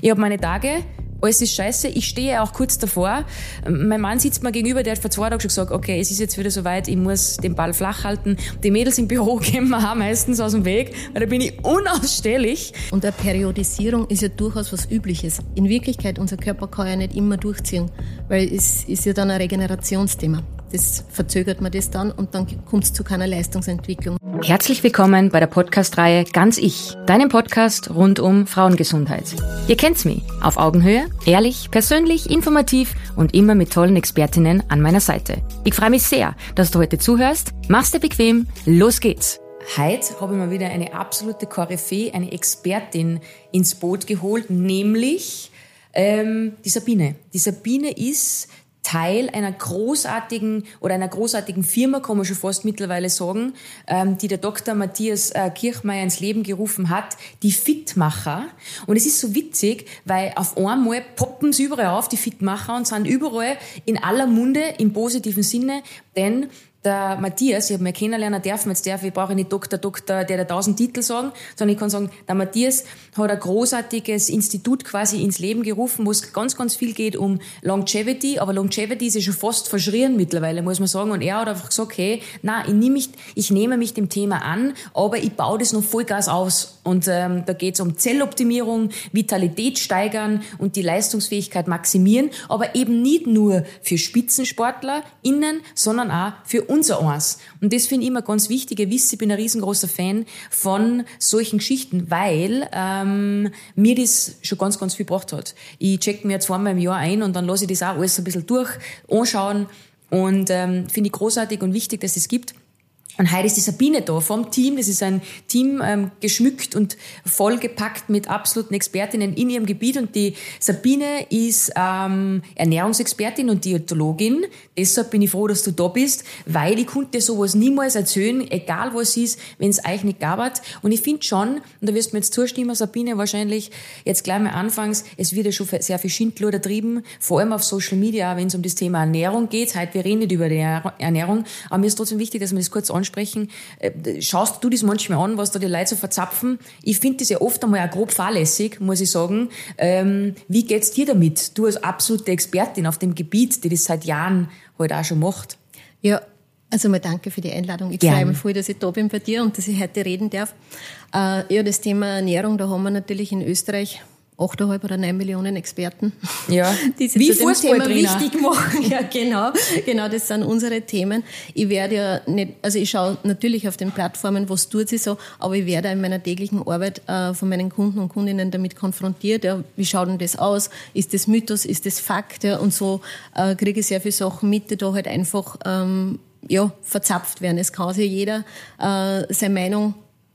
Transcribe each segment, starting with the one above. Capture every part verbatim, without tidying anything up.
Ich habe meine Tage, alles ist scheiße, ich stehe auch kurz davor. Mein Mann sitzt mir gegenüber, der hat vor zwei Tagen schon gesagt, okay, es ist jetzt wieder soweit, ich muss den Ball flach halten. Die Mädels im Büro gehen mir auch meistens aus dem Weg, weil da bin ich unausstehlich. Und eine Periodisierung ist ja durchaus was Übliches. In Wirklichkeit, unser Körper kann ja nicht immer durchziehen, weil es ist ja dann ein Regenerationsthema. Das verzögert man das dann und dann kommt es zu keiner Leistungsentwicklung. Herzlich willkommen bei der Podcast-Reihe Ganz Ich, deinem Podcast rund um Frauengesundheit. Ihr kennt's mich, auf Augenhöhe, ehrlich, persönlich, informativ und immer mit tollen Expertinnen an meiner Seite. Ich freue mich sehr, dass du heute zuhörst. Mach's dir bequem, los geht's. Heute habe ich mal wieder eine absolute Koryphäe, eine Expertin ins Boot geholt, nämlich ähm, die Sabine. Die Sabine ist Teil einer großartigen oder einer großartigen Firma, kann man schon fast mittlerweile sagen, ähm, die der Doktor Matthias äh, Kirchmeier ins Leben gerufen hat, die Fitmacher. Und es ist so witzig, weil auf einmal poppen sie überall auf, die Fitmacher, und sind überall in aller Munde im positiven Sinne, denn der Matthias, ich habe mich kennenlernen dürfen, jetzt darf ich, brauche ich nicht Doktor, Doktor, der da tausend Titel sagen, sondern ich kann sagen, der Matthias hat ein großartiges Institut quasi ins Leben gerufen, wo es ganz, ganz viel geht um Longevity, aber Longevity ist ja schon fast verschrien mittlerweile, muss man sagen, und er hat einfach gesagt, hey, nein, ich, nehm mich, ich nehme mich dem Thema an, aber ich baue das noch Vollgas aus, und ähm, da geht es um Zelloptimierung, Vitalität steigern und die Leistungsfähigkeit maximieren, aber eben nicht nur für SpitzensportlerInnen, sondern auch für unser Eins. Und das finde ich immer ganz wichtig. Ihr wisst, ich bin ein riesengroßer Fan von solchen Geschichten, weil ähm, mir das schon ganz, ganz viel gebracht hat. Ich check mir zweimal im Jahr ein und dann lasse ich das auch alles ein bisschen durch, anschauen, und ähm, finde ich großartig und wichtig, dass es gibt. Und heute ist die Sabine da vom Team. Das ist ein Team ähm, geschmückt und vollgepackt mit absoluten Expertinnen in ihrem Gebiet. Und die Sabine ist ähm, Ernährungsexpertin und Diätologin. Deshalb bin ich froh, dass du da bist, weil ich konnte dir sowas niemals erzählen, egal was ist, wenn es euch nicht gab. Und ich finde schon, und da wirst du mir jetzt zustimmen, Sabine, wahrscheinlich jetzt gleich mal anfangs, es wird ja schon sehr viel Schindluder trieben, vor allem auf Social Media, wenn es um das Thema Ernährung geht. Heute, wir reden nicht über die Ernährung, aber mir ist trotzdem wichtig, dass wir das kurz anschauen. Sprechen. Schaust du das manchmal an, was da die Leute so verzapfen? Ich finde das ja oft einmal auch grob fahrlässig, muss ich sagen. Ähm, wie geht's dir damit? Du als absolute Expertin auf dem Gebiet, die das seit Jahren halt auch schon macht. Ja, also mal danke für die Einladung. Ich Gerne. freue mich voll, dass ich da bin bei dir und dass ich heute reden darf. Äh, ja, das Thema Ernährung, da haben wir natürlich in Österreich acht Komma fünf oder neun Millionen Experten, ja. die sich Wie zu dem Thema Fußballtrainer. wichtig machen. Ja, genau. Genau, das sind unsere Themen. Ich werde ja nicht, also ich schaue natürlich auf den Plattformen, was tut sie so, aber ich werde in meiner täglichen Arbeit äh, von meinen Kunden und Kundinnen damit konfrontiert. Ja, wie schaut denn das aus? Ist das Mythos? Ist das Fakt? Ja, und so äh, kriege ich sehr viele Sachen mit, die da halt einfach ähm, ja, verzapft werden. Es kann sich jeder äh, seine Meinung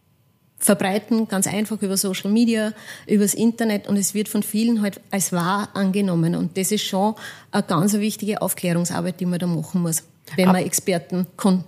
verbreiten, ganz einfach über Social Media, übers Internet, und es wird von vielen halt als wahr angenommen, und das ist schon eine ganz wichtige Aufklärungsarbeit, die man da machen muss, wenn man Experten kon-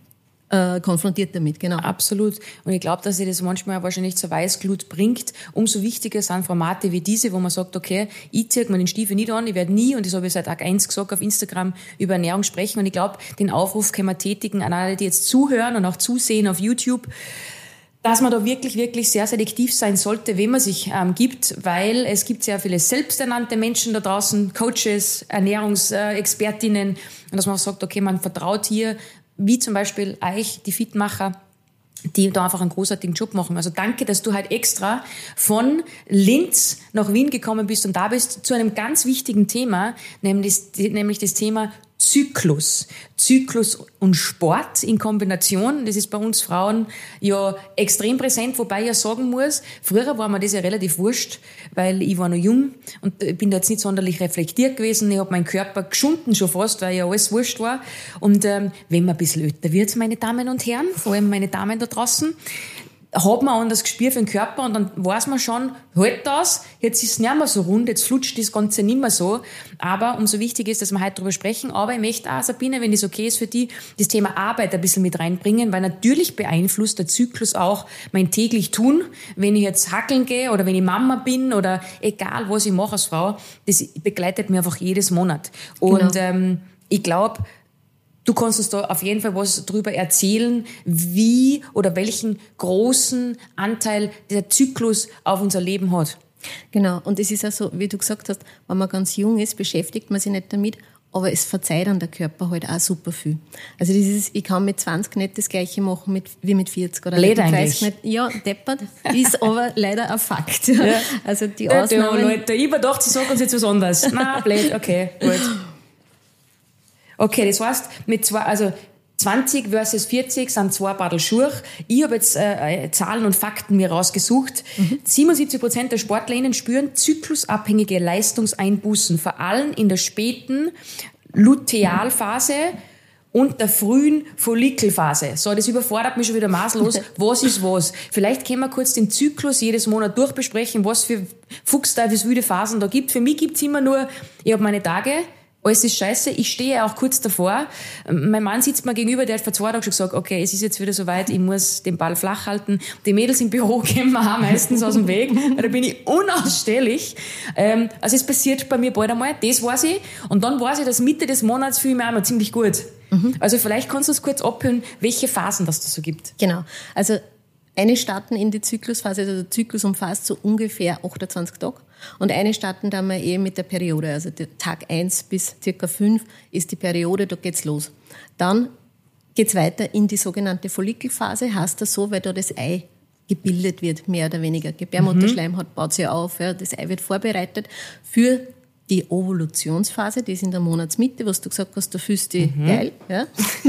äh, konfrontiert damit, genau. Absolut. Und ich glaube, dass sie das manchmal wahrscheinlich zur Weißglut bringt. Umso wichtiger sind Formate wie diese, wo man sagt, okay, ich ziehe mir den Stiefel nicht an, ich werde nie, und das habe ich seit Tag eins gesagt, auf Instagram über Ernährung sprechen, und ich glaube, den Aufruf können wir tätigen an alle, die jetzt zuhören und auch zusehen auf YouTube, dass man da wirklich, wirklich sehr selektiv sein sollte, wem man sich ähm, gibt, weil es gibt sehr viele selbsternannte Menschen da draußen, Coaches, Ernährungsexpertinnen, und dass man auch sagt, okay, man vertraut hier, wie zum Beispiel euch, die Fitmacher, die da einfach einen großartigen Job machen. Also danke, dass du halt extra von Linz nach Wien gekommen bist und da bist zu einem ganz wichtigen Thema, nämlich, nämlich das Thema Zyklus. Zyklus und Sport in Kombination, das ist bei uns Frauen ja extrem präsent, wobei ich ja sagen muss, früher war mir das ja relativ wurscht, weil ich war noch jung und bin da jetzt nicht sonderlich reflektiert gewesen. Ich habe meinen Körper geschunden schon fast, weil ja alles wurscht war. Und ähm, wenn man ein bisschen älter wird, meine Damen und Herren, vor allem meine Damen da draußen, hat man auch das Gespür für den Körper, und dann weiß man schon, halt das, jetzt ist es nicht mehr so rund, jetzt flutscht das Ganze nicht mehr so. Aber umso wichtiger ist, dass wir heute darüber sprechen. Aber ich möchte auch, Sabine, wenn das okay ist für dich, das Thema Arbeit ein bisschen mit reinbringen, weil natürlich beeinflusst der Zyklus auch mein täglich Tun. Wenn ich jetzt hackeln gehe oder wenn ich Mama bin oder egal, was ich mache als Frau, das begleitet mich einfach jedes Monat. Und genau. ähm, ich glaube, du kannst uns da auf jeden Fall was drüber erzählen, wie oder welchen großen Anteil der Zyklus auf unser Leben hat. Genau, und es ist ja so, wie du gesagt hast, wenn man ganz jung ist, beschäftigt man sich nicht damit, aber es verzeiht an der Körper halt auch super viel. Also das ist, ich kann mit zwanzig nicht das Gleiche machen mit, wie mit vierzig oder Blöd mit eigentlich. Nicht. Ja, deppert, ist aber leider ein Fakt. Ja. Also die Ja, Ausnahmen... ja, Leute, ich dachte, sie sagen uns jetzt was anderes. Nein, blöd, okay, gut. Okay, das heißt, mit zwei, also zwanzig versus vierzig sind zwei Badel Schuhe. Ich habe jetzt äh, Zahlen und Fakten mir rausgesucht. Mhm. siebenundsiebzig Prozent der SportlerInnen spüren zyklusabhängige Leistungseinbußen, vor allem in der späten Lutealphase und der frühen Follikelphase. So, das überfordert mich schon wieder maßlos. Was ist was? Vielleicht können wir kurz den Zyklus jedes Monat durchbesprechen, was für fuchsteifels wilde Phasen da gibt. Für mich gibt's immer nur, ich habe meine Tage, alles ist scheiße, ich stehe auch kurz davor. Mein Mann sitzt mir gegenüber, der hat vor zwei Tagen schon gesagt, okay, es ist jetzt wieder soweit, ich muss den Ball flach halten. Die Mädels im Büro gehen mir auch meistens aus dem Weg, weil da bin ich unausstehlich. Ähm, also es passiert bei mir bald einmal, das weiß ich. Und dann weiß ich, dass Mitte des Monats fühle ich mich auch noch ziemlich gut. Mhm. Also vielleicht kannst du uns kurz abhören, welche Phasen das da so gibt. Genau, also eine starten in die Zyklusphase, also der Zyklus umfasst so ungefähr achtundzwanzig Tage. Und eine starten dann mal eben mit der Periode, also der Tag eins bis circa fünf ist die Periode, da geht's los. Dann geht's weiter in die sogenannte Follikelphase, heißt das so, weil da das Ei gebildet wird, mehr oder weniger. Gebärmutterschleimhaut baut sich auf, ja, das Ei wird vorbereitet für die Ovulationsphase, die ist in der Monatsmitte, was du gesagt hast, da fühlst du dich mhm. geil. Ja.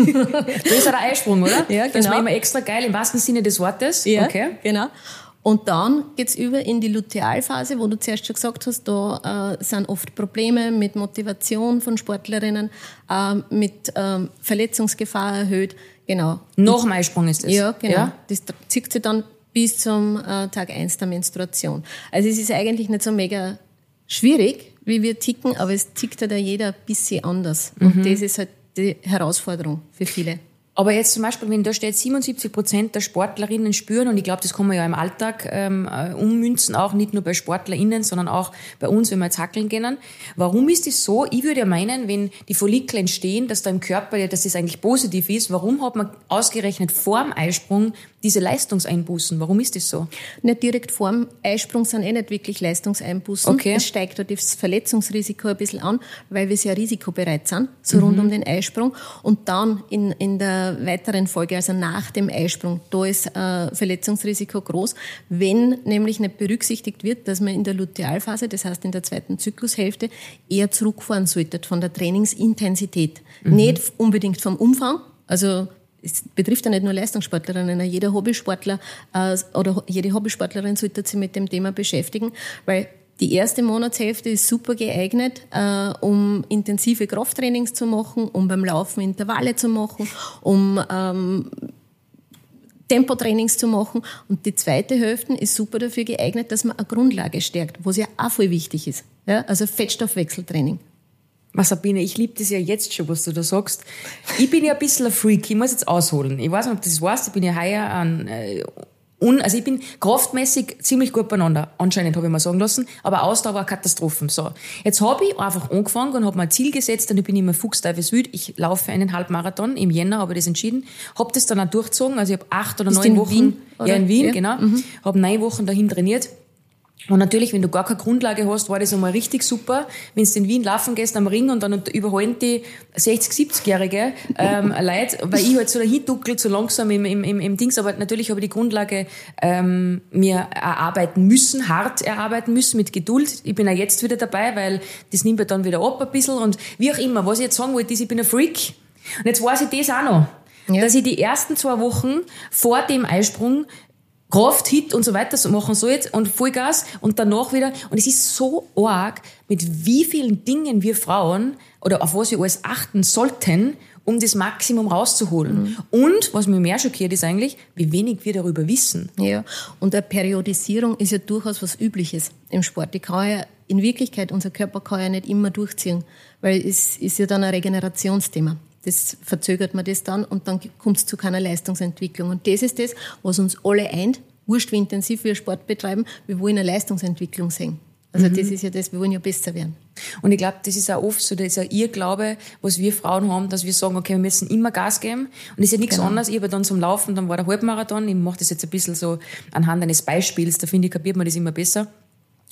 Das ist ja der Eisprung, oder? Ja, genau. Das ist immer extra geil, im wahrsten Sinne des Wortes. Ja, okay. Genau. Und dann geht's über in die Lutealphase, wo du zuerst schon gesagt hast, da äh, sind oft Probleme mit Motivation von Sportlerinnen, äh, mit ähm, Verletzungsgefahr erhöht. Genau. Nach dem Eisprung ist das? Ja, genau. Ja? Das zieht sich dann bis zum äh, Tag eins der Menstruation. Also es ist eigentlich nicht so mega schwierig, wie wir ticken, aber es tickt halt ja jeder ein bisschen anders. Und mhm. das ist halt die Herausforderung für viele. Aber jetzt zum Beispiel, wenn da steht, siebenundsiebzig Prozent der Sportlerinnen spüren, und ich glaube, das kann man ja im Alltag ähm, ummünzen, auch nicht nur bei SportlerInnen, sondern auch bei uns, wenn wir jetzt hackeln gehen. Warum ist das so? Ich würde ja meinen, wenn die Follikel entstehen, dass da im Körper, dass das eigentlich positiv ist, warum hat man ausgerechnet vor dem Eisprung diese Leistungseinbußen? Warum ist das so? Nicht direkt vor dem Eisprung sind eh nicht wirklich Leistungseinbußen. Okay. Es steigt dort das Verletzungsrisiko ein bisschen an, weil wir sehr risikobereit sind, so mhm. rund um den Eisprung. Und dann in, in der weiteren Folge, also nach dem Eisprung, da ist äh, Verletzungsrisiko groß, wenn nämlich nicht berücksichtigt wird, dass man in der Lutealphase, das heißt in der zweiten Zyklushälfte, eher zurückfahren sollte von der Trainingsintensität. Mhm. Nicht unbedingt vom Umfang, also es betrifft ja nicht nur Leistungssportlerinnen, jeder Hobbysportler äh, oder jede Hobbysportlerin sollte sich mit dem Thema beschäftigen, weil die erste Monatshälfte ist super geeignet, äh, um intensive Krafttrainings zu machen, um beim Laufen Intervalle zu machen, um ähm, Tempotrainings zu machen. Und die zweite Hälfte ist super dafür geeignet, dass man eine Grundlage stärkt, was ja auch voll wichtig ist. Ja? Also Fettstoffwechseltraining. Sabine, ich liebe das ja jetzt schon, was du da sagst. Ich bin ja ein bisschen ein Freak, ich muss jetzt ausholen. Ich weiß nicht, ob du das weißt, ich bin ja heuer an... Äh, Un, also ich bin kraftmäßig ziemlich gut beieinander, anscheinend habe ich mal sagen lassen, aber Ausdauer war Katastrophen. So, jetzt habe ich einfach angefangen und habe mir ein Ziel gesetzt, und ich bin immer fuchsteifels wild. Ich laufe einen Halbmarathon im Jänner, habe ich das entschieden, habe das dann auch durchgezogen, also ich habe acht oder Ist neun in Wochen, Wien, ja in Wien, ja. genau, Mhm. habe neun Wochen dahin trainiert. Und natürlich, wenn du gar keine Grundlage hast, war das einmal richtig super. Wenn du in Wien laufen gehst am Ring und dann überholen die sechzig-, siebzigjährige ähm, Leute, weil ich halt so dahin duckel, so langsam im, im, im, im Dings. Aber natürlich habe ich die Grundlage ähm, mir erarbeiten müssen, hart erarbeiten müssen, mit Geduld. Ich bin auch jetzt wieder dabei, weil das nimmt ja dann wieder ab ein bisschen. Und wie auch immer, was ich jetzt sagen wollte, ist, ich bin ein Freak. Und jetzt weiß ich das auch noch, ja. dass ich die ersten zwei Wochen vor dem Eisprung Kraft, Hit und so weiter so machen soll jetzt und Vollgas und danach wieder. Und es ist so arg, mit wie vielen Dingen wir Frauen oder auf was wir alles achten sollten, um das Maximum rauszuholen. Mhm. Und, was mich mehr schockiert, ist eigentlich, wie wenig wir darüber wissen. Ja, und eine Periodisierung ist ja durchaus was Übliches im Sport. Die kann ja, in Wirklichkeit, unser Körper kann ja nicht immer durchziehen, weil es ist ja dann ein Regenerationsthema. Das verzögert man das dann und dann kommt es zu keiner Leistungsentwicklung. Und das ist das, was uns alle eint, wurscht wie intensiv wir Sport betreiben, wir wollen eine Leistungsentwicklung sehen. Also mhm. das ist ja das, wir wollen ja besser werden. Und ich glaube, das ist auch oft so, das ist auch ihr Glaube, was wir Frauen haben, dass wir sagen, okay, wir müssen immer Gas geben. Und das ist ja nichts genau. anderes. Ich habe dann zum Laufen, dann war der Halbmarathon, ich mache das jetzt ein bisschen so anhand eines Beispiels, da finde ich, kapiert man das immer besser.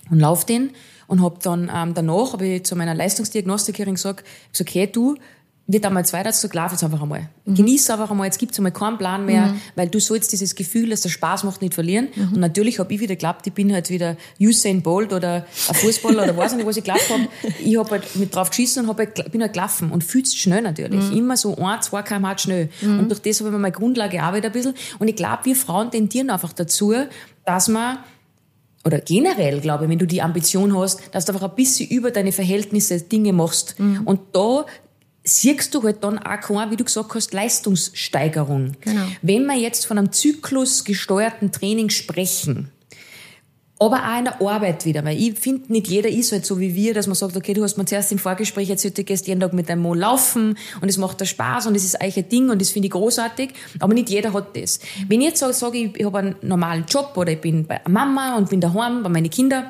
und laufe den und habe dann ähm, danach habe ich zu meiner Leistungsdiagnostikerin gesagt, ich sag, hey du, wird einmal zwei, dazu lauf jetzt einfach einmal. Mhm. Genieß einfach einmal, jetzt gibt's einmal keinen Plan mehr, mhm. weil du sollst dieses Gefühl, dass der Spaß macht, nicht verlieren. Mhm. Und natürlich habe ich wieder geglaubt, ich bin halt wieder Usain Bolt oder ein Fußballer oder weiß nicht, was ich geglaubt habe. Ich habe halt mit drauf geschissen und hab halt, bin halt gelaufen und fühlst schnell natürlich. Mhm. Immer so ein, zwei Kilometer pro Stunde schnell. Mhm. Und durch das habe ich mir meine Grundlage arbeitet ein bisschen. Und ich glaube, wir Frauen tendieren einfach dazu, dass man oder generell, glaube ich, wenn du die Ambition hast, dass du einfach ein bisschen über deine Verhältnisse Dinge machst. Mhm. Und da siehst du halt dann auch keine, wie du gesagt hast, Leistungssteigerung. Genau. Wenn wir jetzt von einem zyklusgesteuerten Training sprechen, aber auch in der Arbeit wieder, weil ich finde, nicht jeder ist halt so wie wir, dass man sagt, okay, du hast mir zuerst im Vorgespräch erzählt, du gehst jeden Tag mit deinem Mann laufen und es macht dir Spaß und es ist eigentlich ein Ding und das finde ich großartig, aber nicht jeder hat das. Wenn ich jetzt sage, sage ich, ich habe einen normalen Job oder ich bin bei Mama und bin daheim bei meinen Kindern,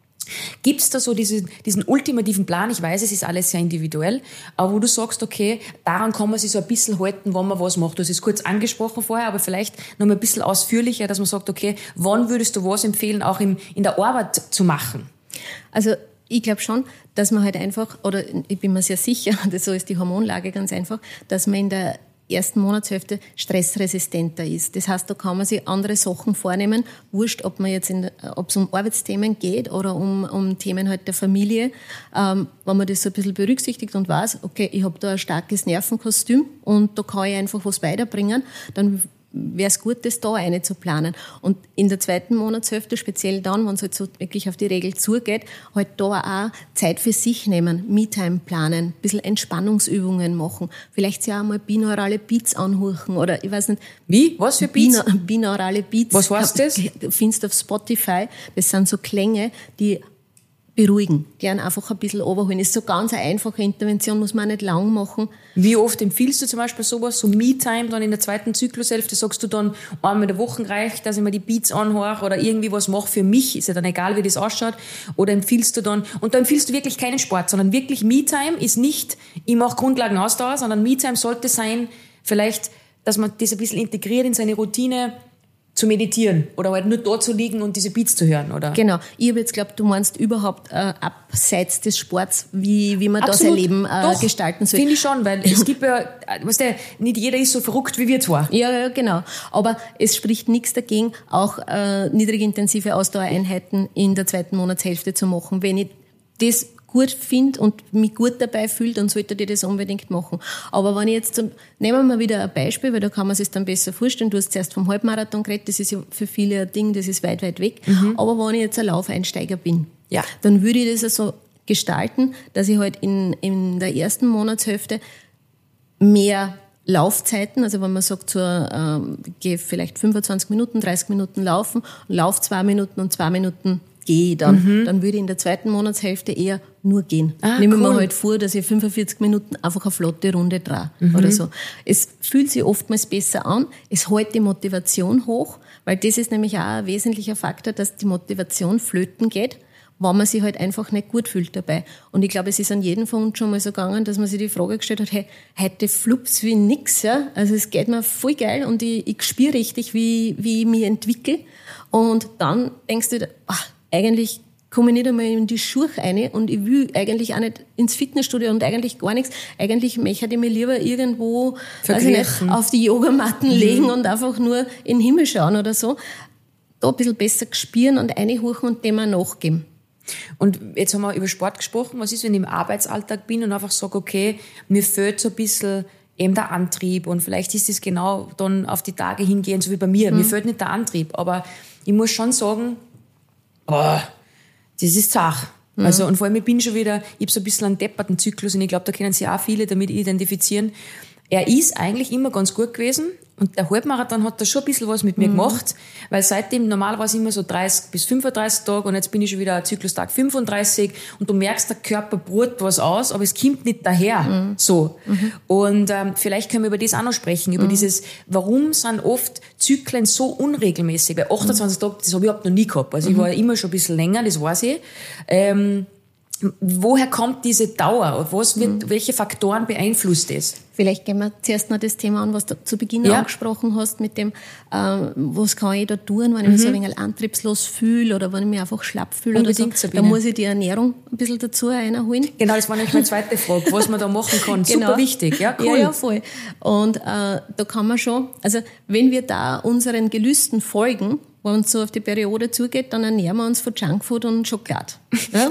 gibt's da so diesen, diesen ultimativen Plan? Ich weiß, es ist alles sehr individuell, aber wo du sagst, okay, daran kann man sich so ein bisschen halten, wann man was macht. Du hast es kurz angesprochen vorher, aber vielleicht noch mal ein bisschen ausführlicher, dass man sagt, okay, wann würdest du was empfehlen, auch im, in der Arbeit zu machen? Also ich glaube schon, dass man halt einfach, oder ich bin mir sehr sicher, so ist die Hormonlage ganz einfach, dass man in der ersten Monatshälfte stressresistenter ist. Das heißt, da kann man sich andere Sachen vornehmen, wurscht, ob man jetzt in, ob es um Arbeitsthemen geht oder um, um Themen halt der Familie. Ähm, wenn man das so ein bisschen berücksichtigt und weiß, okay, ich habe da ein starkes Nervenkostüm und da kann ich einfach was weiterbringen, dann wäre es gut, das da einzuplanen. Und in der zweiten Monatshälfte, speziell dann, wenn es halt so wirklich auf die Regel zugeht, halt da auch Zeit für sich nehmen, Me-Time planen, ein bisschen Entspannungsübungen machen, vielleicht sich auch mal binaurale Beats anhören oder ich weiß nicht. Wie? Was für Beats? Bina, binaurale Beats. Was heißt das? Du findest auf Spotify, das sind so Klänge, die beruhigen, gern einfach ein bisschen runterholen. Das ist so ganz eine einfache Intervention, muss man auch nicht lang machen. Wie oft empfiehlst du zum Beispiel sowas, so Me-Time, dann in der zweiten Zyklushälfte, sagst du dann, einmal in der Woche reicht, dass ich mir die Beats anhöre oder irgendwie was mache für mich, ist ja dann egal, wie das ausschaut, oder empfiehlst du dann, und da empfiehlst du wirklich keinen Sport, sondern wirklich Me-Time ist nicht, ich mache Grundlagenausdauer, sondern Me-Time sollte sein, vielleicht, dass man das ein bisschen integriert in seine Routine, zu meditieren oder halt nur dort zu liegen und diese Beats zu hören, oder? Genau. Ich habe jetzt geglaubt, du meinst überhaupt äh, abseits des Sports, wie, wie man da sein Leben äh, Doch, gestalten soll. Finde ich schon, weil es gibt ja, weißt du, nicht jeder ist so verrückt wie wir zwar. Ja, ja, genau. Aber es spricht nichts dagegen, auch äh, niedrigintensive Ausdauereinheiten in der zweiten Monatshälfte zu machen. Wenn ich das gut finde und mich gut dabei fühlt, dann sollte ich das unbedingt machen. Aber wenn ich jetzt, zum, nehmen wir mal wieder ein Beispiel, weil da kann man sich dann besser vorstellen. Du hast zuerst vom Halbmarathon geredet, das ist ja für viele ein Ding, das ist weit, weit weg. Mhm. Aber wenn ich jetzt ein Laufeinsteiger bin, ja, dann würde ich das so gestalten, dass ich halt in, in der ersten Monatshälfte mehr Laufzeiten, also wenn man sagt, so, ähm, gehe vielleicht fünfundzwanzig Minuten, dreißig Minuten laufen, lauf zwei Minuten und zwei Minuten gehe dann, mhm. dann würde ich in der zweiten Monatshälfte eher nur gehen. Ah, Nehmen wir cool. mir halt vor, dass ich fünfundvierzig Minuten einfach eine flotte Runde drehe mhm. oder so. Es fühlt sich oftmals besser an, es hält die Motivation hoch, weil das ist nämlich auch ein wesentlicher Faktor, dass die Motivation flöten geht, wenn man sich halt einfach nicht gut fühlt dabei. Und ich glaube, es ist an jedem von uns schon mal so gegangen, dass man sich die Frage gestellt hat, hey, heute flups wie nix, ja. Also es geht mir voll geil und ich, ich spüre richtig, wie, wie ich mich entwickle. Und dann denkst du, ach, eigentlich komme ich nicht einmal in die Schuhe rein und ich will eigentlich auch nicht ins Fitnessstudio und eigentlich gar nichts. Eigentlich möchte ich mich lieber irgendwo, weiß ich nicht, auf die Yogamatten mhm. legen und einfach nur in den Himmel schauen oder so. Da ein bisschen besser spüren und reinhorchen und dem auch nachgeben. Und jetzt haben wir über Sport gesprochen. Was ist, wenn ich im Arbeitsalltag bin und einfach sage, okay, mir fehlt so ein bisschen eben der Antrieb und vielleicht ist es genau dann auf die Tage hingehen, so wie bei mir. Mhm. Mir fehlt nicht der Antrieb, aber ich muss schon sagen, oh, das ist zach. Mhm. Also, und vor allem, ich bin schon wieder, ich habe so ein bisschen einen depperten Zyklus und ich glaube, da können sich auch viele damit identifizieren. Er ist eigentlich immer ganz gut gewesen und der Halbmarathon hat da schon ein bisschen was mit mir mhm. gemacht, weil seitdem normalerweise immer so dreißig bis fünfunddreißig Tage und jetzt bin ich schon wieder Zyklustag fünfunddreißig und du merkst, der Körper brut was aus, aber es kommt nicht daher, mhm. so. Mhm. Und ähm, vielleicht können wir über das auch noch sprechen, über mhm. dieses, warum sind oft Zyklen so unregelmäßig, weil achtundzwanzig mhm. Tage, das habe ich überhaupt noch nie gehabt, also mhm. ich war immer schon ein bisschen länger, das weiß ich. Ähm, woher kommt diese Dauer? Was wird, mhm. welche Faktoren beeinflusst das? Vielleicht gehen wir zuerst noch das Thema an, was du zu Beginn ja. angesprochen hast, mit dem, äh, was kann ich da tun, wenn ich mhm. mich so ein wenig antriebslos fühle oder wenn ich mich einfach schlapp fühle oder so. Da muss ich die Ernährung ein bisschen dazu reinholen. Genau, das war nämlich meine zweite Frage, was man da machen kann. Genau. Super wichtig, ja, cool. Ja, ja, voll. Und äh, da kann man schon, also wenn wir da unseren Gelüsten folgen, wenn uns so auf die Periode zugeht, dann ernähren wir uns von Junkfood und Schokolade. Ja?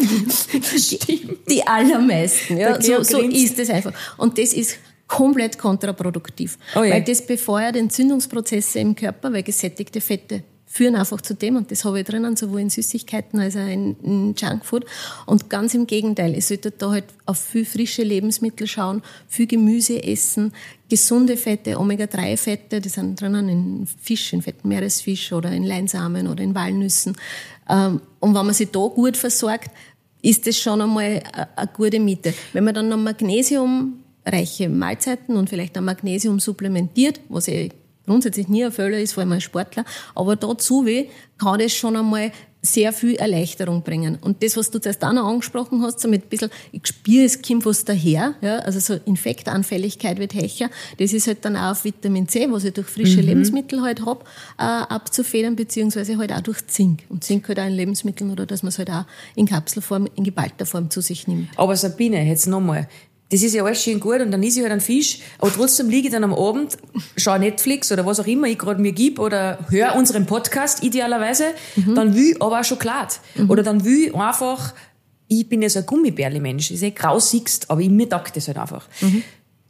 die, die allermeisten. Ja? So, so ist es einfach. Und das ist komplett kontraproduktiv. Oh ja. Weil das befeuert Entzündungsprozesse im Körper, weil gesättigte Fette führen einfach zu dem, und das habe ich drinnen, sowohl in Süßigkeiten als auch in, in Junkfood. Und ganz im Gegenteil, ich sollte da halt auf viel frische Lebensmittel schauen, viel Gemüse essen, gesunde Fette, Omega drei Fette, die sind drinnen in Fisch, in fetten Meeresfisch oder in Leinsamen oder in Walnüssen. Und wenn man sich da gut versorgt, ist das schon einmal eine gute Miete. Wenn man dann noch magnesiumreiche Mahlzeiten und vielleicht auch Magnesium supplementiert, was ich grundsätzlich nie ein Fehler ist, vor allem als Sportler, aber dazu kann das schon einmal sehr viel Erleichterung bringen. Und das, was du zuerst auch noch angesprochen hast, so mit ein bisschen, ich spüre, es kommt was daher, ja, also so Infektanfälligkeit wird höher, das ist halt dann auch auf Vitamin C, was ich durch frische mhm. Lebensmittel halt habe, äh, abzufedern, beziehungsweise halt auch durch Zink. Und Zink halt auch in Lebensmitteln, oder dass man es halt auch in Kapselform, in geballter Form zu sich nimmt. Aber Sabine, jetzt nochmal, das ist ja alles schön gut und dann ist ich halt ein Fisch, aber trotzdem liege ich dann am Abend, schaue Netflix oder was auch immer ich gerade mir gebe oder höre unseren Podcast idealerweise, mhm. dann will ich aber auch Schokolade. Mhm. Oder dann will ich einfach, ich bin ja so ein Gummibärli-Mensch, ist eh grausigst, aber mir taugt das halt einfach. Mhm.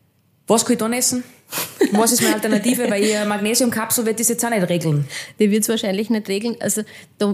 Was kann ich dann essen? Was ist meine Alternative? Weil ich eine Magnesiumkapsel wird das jetzt auch nicht regeln. Die wird es wahrscheinlich nicht regeln. Also da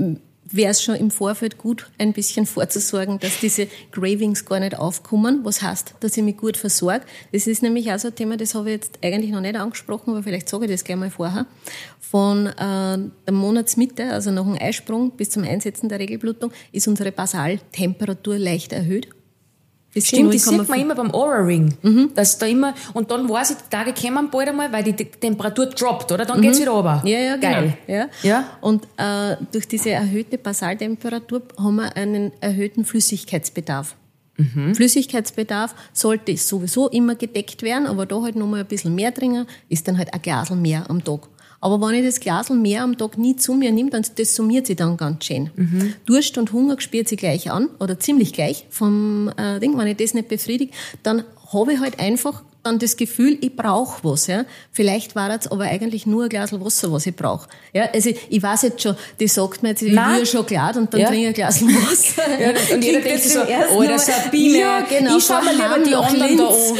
wäre es schon im Vorfeld gut, ein bisschen vorzusorgen, dass diese Cravings gar nicht aufkommen. Was heißt, dass ich mich gut versorge? Das ist nämlich auch so ein Thema, das habe ich jetzt eigentlich noch nicht angesprochen, aber vielleicht sage ich das gleich mal vorher. Von äh, der Monatsmitte, also nach dem Eisprung bis zum Einsetzen der Regelblutung, ist unsere Basaltemperatur leicht erhöht. Das Stimmt, das sieht man immer beim Aura-Ring. Mhm. Dass da immer, und dann weiß ich, die Tage kommen bald einmal, weil die Temperatur droppt, oder? Dann mhm. geht's wieder runter. Ja, ja, geil. Genau. Ja. Ja. Und äh, durch diese erhöhte Basaltemperatur haben wir einen erhöhten Flüssigkeitsbedarf. Mhm. Flüssigkeitsbedarf sollte sowieso immer gedeckt werden, aber da halt nochmal ein bisschen mehr trinken, ist dann halt ein Glasl mehr am Tag. Aber wenn ich das Glasl mehr am Tag nie zu mir nehme, dann das summiert sich dann ganz schön. Mhm. Durst und Hunger spürt sich gleich an, oder ziemlich gleich vom äh, Ding. Wenn ich das nicht befriedige, dann habe ich halt einfach dann das Gefühl, ich brauche was. Ja. Vielleicht war es aber eigentlich nur ein Glas Wasser, was ich brauche. Ja, also ich weiß jetzt schon, die sagt mir jetzt, ich will Schokolade und dann ja. trinke ich ein Glas Wasser. Ja, und jeder denkt sich so, oh, das Sabine, ja, genau, ich schau mal lieber die anderen da an.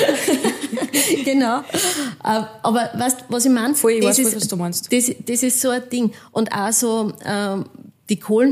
Genau. Aber weißt, was ich meine? Voll, ich das weiß, ist, was du meinst. Das, das ist so ein Ding. Und auch so, ähm, die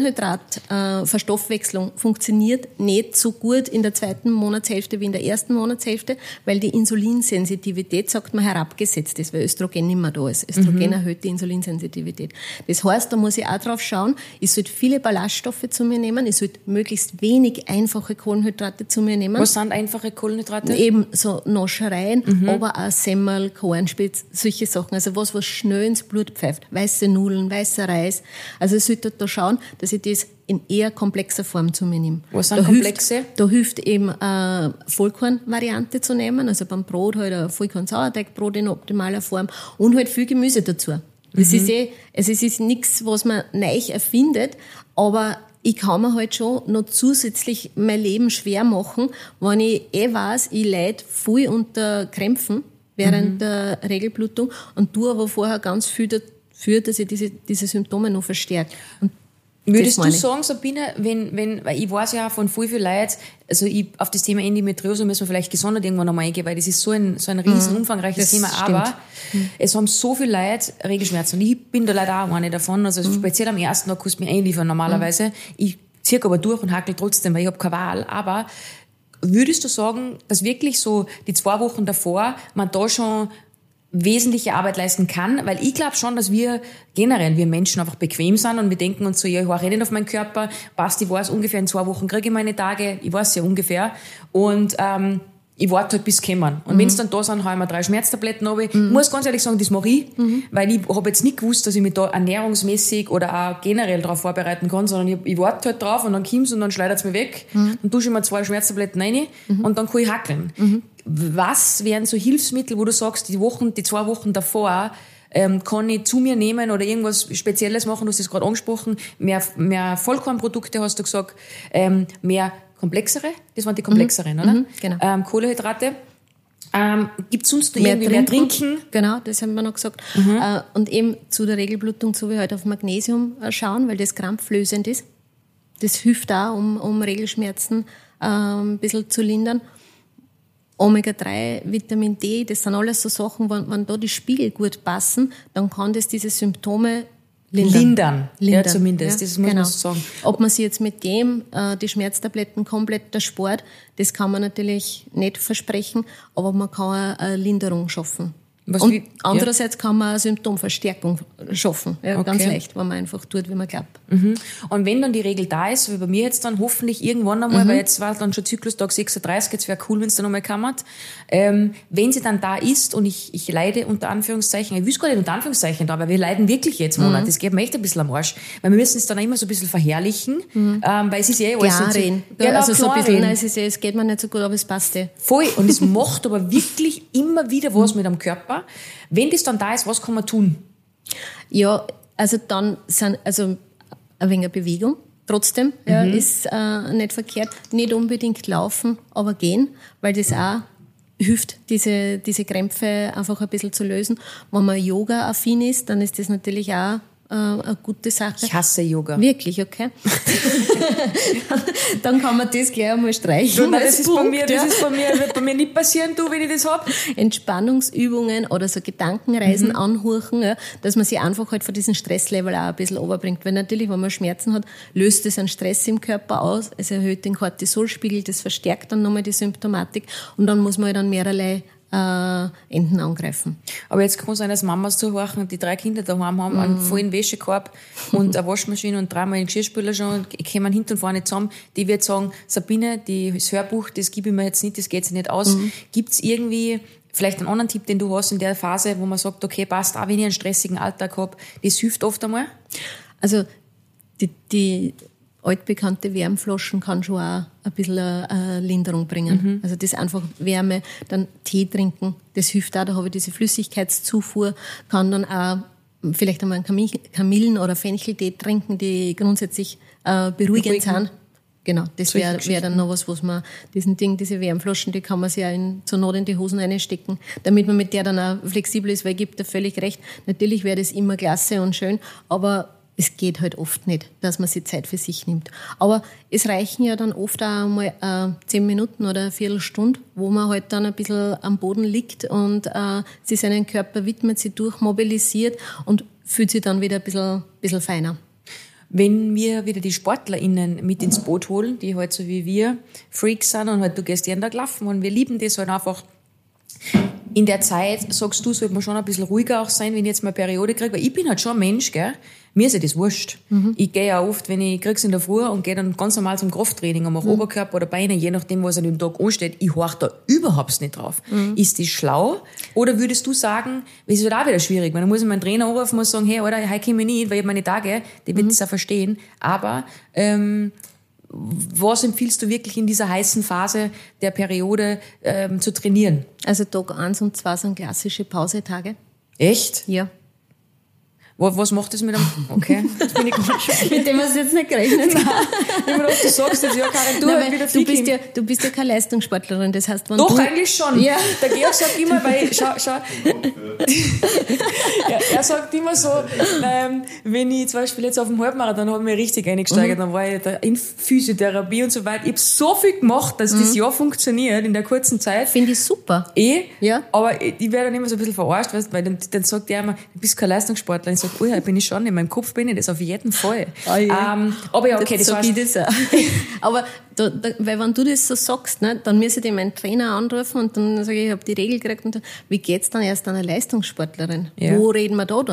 Kohlenhydratverstoffwechslung äh, funktioniert nicht so gut in der zweiten Monatshälfte wie in der ersten Monatshälfte, weil die Insulinsensitivität, sagt man, herabgesetzt ist, weil Östrogen nicht mehr da ist. Östrogen mhm. erhöht die Insulinsensitivität. Das heißt, da muss ich auch drauf schauen, ich sollte viele Ballaststoffe zu mir nehmen, ich sollte möglichst wenig einfache Kohlenhydrate zu mir nehmen. Was sind einfache Kohlenhydrate? Eben so Naschereien, mhm. aber auch Semmel, Kornspitz, solche Sachen. Also was, was schnell ins Blut pfeift. Weiße Nudeln, weißer Reis. Also ich sollte da schauen, dass ich das in eher komplexer Form zu mir nehme. Was sind da komplexe? Hilft, da hilft eben eine Vollkorn-Variante zu nehmen, also beim Brot halt ein Vollkorn-Sauerteigbrot in optimaler Form und halt viel Gemüse dazu. Das mhm. ist eh, also es ist nichts, was man neu erfindet, aber ich kann mir halt schon noch zusätzlich mein Leben schwer machen, wenn ich eh weiß, ich leide viel unter Krämpfen während mhm. der Regelblutung und tue aber vorher ganz viel dafür, dass ich diese, diese Symptome noch verstärke. Und würdest du sagen, Sabine, wenn, wenn, weil ich weiß ja von viel, viel Leuten, also ich, auf das Thema Endometriose müssen wir vielleicht gesondert irgendwann nochmal eingehen, weil das ist so ein, so ein riesen mhm. umfangreiches das Thema, stimmt. aber mhm. es haben so viele Leute Regelschmerzen und ich bin da leider auch eine davon, also mhm. speziell am ersten Tag kannst du mich einliefern normalerweise, mhm. ich ziehe aber durch und hackel trotzdem, weil ich habe keine Wahl, aber würdest du sagen, dass wirklich so die zwei Wochen davor man da schon wesentliche Arbeit leisten kann, weil ich glaube schon, dass wir generell, wir Menschen einfach bequem sind und wir denken uns so, ja, ich höre nicht auf meinen Körper, passt, ich weiß ungefähr in zwei Wochen kriege ich meine Tage, ich weiß ja ungefähr und ähm, ich warte halt bis kommen. Und mhm. wenn es dann da sind, hau ich mir drei Schmerztabletten runter. Mhm. Ich muss ganz ehrlich sagen, das mache ich, mhm. weil ich habe jetzt nicht gewusst, dass ich mich da ernährungsmäßig oder auch generell darauf vorbereiten kann, sondern ich, ich warte halt drauf und dann kommt's und dann schleudert es mich weg. Mhm. Dann dusche ich mir zwei Schmerztabletten rein mhm. und dann kann ich hackeln. Mhm. Was wären so Hilfsmittel, wo du sagst, die Wochen, die zwei Wochen davor, ähm, kann ich zu mir nehmen oder irgendwas Spezielles machen, du hast es gerade angesprochen, mehr, mehr Vollkornprodukte hast du gesagt, ähm, mehr komplexere, das waren die komplexeren, mhm. oder? Mhm, genau. Ähm, Kohlenhydrate. Ähm, gibt es sonst noch mehr irgendwie trinken? mehr trinken? Genau, das haben wir noch gesagt. Mhm. Äh, und eben zu der Regelblutung, so wie halt auf Magnesium äh, schauen, weil das krampflösend ist. Das hilft auch, um, um Regelschmerzen äh, ein bisschen zu lindern. Omega drei, Vitamin D, das sind alles so Sachen, wenn, wenn da die Spiegel gut passen, dann kann das diese Symptome lindern. Lindern, lindern. Ja, zumindest, ja, das muss genau. man so sagen. Ob man sich jetzt mit dem, äh, die Schmerztabletten komplett erspart, das kann man natürlich nicht versprechen, aber man kann eine Linderung schaffen. Was und wie, andererseits ja. kann man eine Symptomverstärkung schaffen, ja, okay. ganz leicht, wenn man einfach tut, wie man glaubt. Mhm. Und wenn dann die Regel da ist, wie bei mir jetzt dann hoffentlich irgendwann einmal, mhm. weil jetzt war dann schon Zyklustag sechsunddreißig, jetzt wäre cool, wenn es dann nochmal kammert, ähm, wenn sie dann da ist und ich, ich leide unter Anführungszeichen, ich will es gar nicht unter Anführungszeichen da, weil wir leiden wirklich jetzt Monat, mhm. das geht mir echt ein bisschen am Arsch, weil wir müssen es dann auch immer so ein bisschen verherrlichen, mhm. ähm, weil es ist ja eh alles klar reden. Genau, also so ein bisschen, nein, es, ist, es geht mir nicht so gut, aber es passt eh. Voll, und es macht aber wirklich immer wieder was mhm. mit dem Körper. Wenn das dann da ist, was kann man tun? Ja, also dann sind, also ein wenig Bewegung trotzdem, mhm. ja, ist äh, nicht verkehrt. Nicht unbedingt laufen, aber gehen, weil das auch hilft, diese, diese Krämpfe einfach ein bisschen zu lösen. Wenn man Yoga-affin ist, dann ist das natürlich auch äh, eine gute Sache. Ich hasse Yoga. Wirklich, okay. Dann kann man das gleich einmal streichen. Nein, das, ist Punkt, bei mir, das ja. ist bei mir, wird bei mir nicht passieren, du, wenn ich das hab. Entspannungsübungen oder so Gedankenreisen mhm. anhorchen, ja, dass man sich einfach halt von diesem Stresslevel auch ein bisschen runterbringt. Weil natürlich, wenn man Schmerzen hat, löst das einen Stress im Körper aus, es erhöht den Cortisolspiegel, das verstärkt dann nochmal die Symptomatik und dann muss man halt an mehrerlei Äh, Enden angreifen. Aber jetzt kann es sein, dass Mamas zuhören, die drei Kinder daheim haben, mm. einen vollen Wäschekorb und eine Waschmaschine und dreimal einen Geschirrspüler schon und kommen hinten und vorne zusammen. Die wird sagen, Sabine, das Hörbuch, das gebe ich mir jetzt nicht, das geht sich nicht aus. Mm. Gibt es irgendwie vielleicht einen anderen Tipp, den du hast in der Phase, wo man sagt, okay, passt, auch wenn ich einen stressigen Alltag habe, das hilft oft einmal? Also die, die altbekannte Wärmflaschen kann schon auch ein bisschen eine Linderung bringen. Mhm. Also das einfach Wärme, dann Tee trinken, das hilft auch, da habe ich diese Flüssigkeitszufuhr, kann dann auch vielleicht einmal einen Kamillen- oder Fencheltee trinken, die grundsätzlich äh, beruhigend sind. Genau, das wäre wär dann noch was, was man, diesen Ding, diese Wärmflaschen, die kann man sich ja in, zur Not in die Hosen reinstecken, damit man mit der dann auch flexibel ist, weil ich gebe da völlig recht. Natürlich wäre das immer klasse und schön, aber es geht halt oft nicht, dass man sich Zeit für sich nimmt. Aber es reichen ja dann oft auch mal äh, zehn Minuten oder eine Viertelstunde, wo man halt dann ein bisschen am Boden liegt und äh, sich seinen Körper widmet, sich durchmobilisiert und fühlt sich dann wieder ein bisschen, bisschen feiner. Wenn wir wieder die SportlerInnen mit ins Boot holen, die halt so wie wir Freaks sind und halt du gehst jeden Tag laufen und wir lieben das halt einfach. In der Zeit, sagst du, sollte man schon ein bisschen ruhiger auch sein, wenn ich jetzt mal eine Periode kriege, weil ich bin halt schon ein Mensch, gell? Mir ist ja das wurscht. Mhm. Ich gehe ja oft, wenn ich krieg's in der Früh und gehe dann ganz normal zum Krafttraining und mache mhm. Oberkörper oder Beine, je nachdem, was an dem Tag ansteht. Ich horch da überhaupt nicht drauf. Mhm. Ist das schlau? Oder würdest du sagen, das ist halt auch wieder schwierig, weil dann muss ich meinen Trainer anrufen und sagen, hey, Alter, heute komme ich nicht, weil ich habe meine Tage, der wird mhm. das auch verstehen. Aber, ähm, was empfiehlst du wirklich in dieser heißen Phase der Periode ähm, zu trainieren? Also Tag eins und zwei sind klassische Pausetage. Echt? Ja. Was macht das mit einem... Okay, jetzt bin ich mit dem hast du jetzt nicht gerechnet. Nein, ich habe gedacht, du sagst jetzt, ja, Karin, du, Nein, wieder du bist ja, du bist ja keine Leistungssportlerin, das heißt, wenn Doch, du... eigentlich schon. Ja. Der Georg sagt immer, weil, schau, schau, ja, er sagt immer so, ähm, wenn ich zum Beispiel jetzt auf dem Halbmarathon habe, mich richtig eingesteigert, mhm. dann war ich da in Physiotherapie und so weiter. Ich habe so viel gemacht, dass mhm. das ja funktioniert in der kurzen Zeit. Finde ich super. Eh, ja. Aber ich werde dann immer so ein bisschen verarscht, weißt, weil dann, dann sagt er immer, du bist kein Leistungssportler. Ich sage, oh ja, bin ich schon, in meinem Kopf bin ich das auf jeden Fall. Oh yeah. ähm, aber ja, okay, das, das heißt... Das aber da, da, weil wenn du das so sagst, ne, dann müsste ich meinen Trainer anrufen und dann sage ich, ich habe die Regel gekriegt und dann, wie geht's dann erst einer Leistungssportlerin? Ja. Wo reden wir da dann?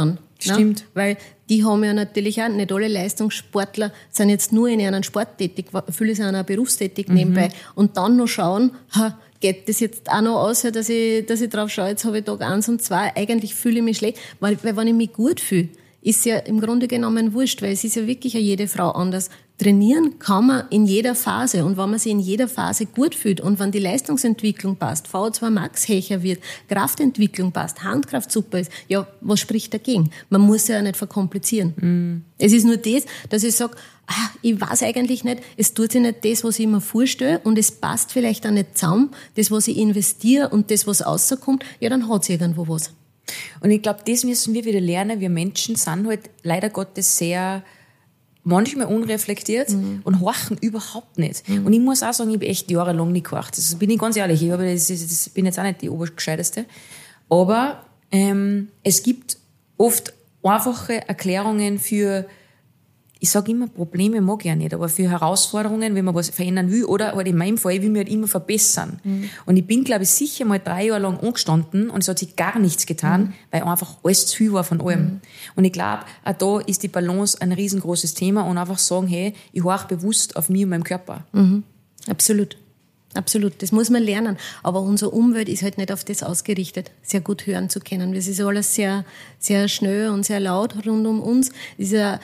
Stimmt. Ja? Weil die haben ja natürlich auch, nicht alle Leistungssportler sind jetzt nur in einem Sport tätig, viele sind auch berufstätig mhm. nebenbei. Und dann noch schauen, ha, geht das jetzt auch noch aus, dass ich, dass ich drauf schaue, jetzt habe ich Tag eins und zwei, eigentlich fühle ich mich schlecht, weil, weil wenn ich mich gut fühle, ist ja im Grunde genommen wurscht, weil es ist ja wirklich jede Frau anders. Trainieren kann man in jeder Phase und wenn man sich in jeder Phase gut fühlt und wenn die Leistungsentwicklung passt, V O zwei Max höher wird, Kraftentwicklung passt, Handkraft super ist, ja, was spricht dagegen? Man muss ja nicht verkomplizieren. Mm. Es ist nur das, dass ich sage, ah, ich weiß eigentlich nicht, es tut sich nicht das, was ich mir vorstelle und es passt vielleicht auch nicht zusammen, das, was ich investiere und das, was rauskommt, ja, dann hat es irgendwo was. Und ich glaube, das müssen wir wieder lernen. Wir Menschen sind halt leider Gottes sehr manchmal unreflektiert mhm. und horchen überhaupt nicht. Mhm. Und ich muss auch sagen, ich habe echt jahrelang nicht gehorcht. Das bin ich ganz ehrlich. Ich habe, das, das bin jetzt auch nicht die Obergescheiteste. Aber ähm, es gibt oft einfache Erklärungen für, ich sage immer, Probleme mag ich ja nicht, aber für Herausforderungen, wenn man was verändern will, oder halt in meinem Fall, ich will mich halt immer verbessern. Mhm. Und ich bin, glaube ich, sicher mal drei Jahre lang angestanden und es hat sich gar nichts getan, mhm. weil einfach alles zu viel war von allem. Mhm. Und ich glaube, auch da ist die Balance ein riesengroßes Thema und einfach sagen, hey, ich horche bewusst auf mich und meinen Körper. Mhm. Absolut. Absolut, das muss man lernen. Aber unsere Umwelt ist halt nicht auf das ausgerichtet, sehr gut hören zu können. Das ist alles sehr, sehr schnell und sehr laut rund um uns. Das ist ja,